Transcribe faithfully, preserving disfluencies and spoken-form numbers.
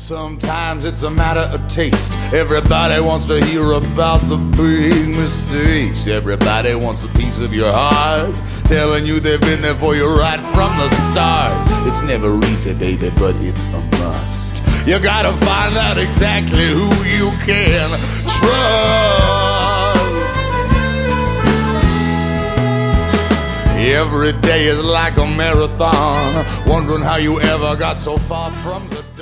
Sometimes it's a matter of taste. Everybody wants to hear about the big mistakes. Everybody wants a piece of your heart, telling you they've been there for you right from the start. It's never easy, baby, but it's a must. You gotta find out exactly who you can trust. Every day is like a marathon, wondering how you ever got so far from the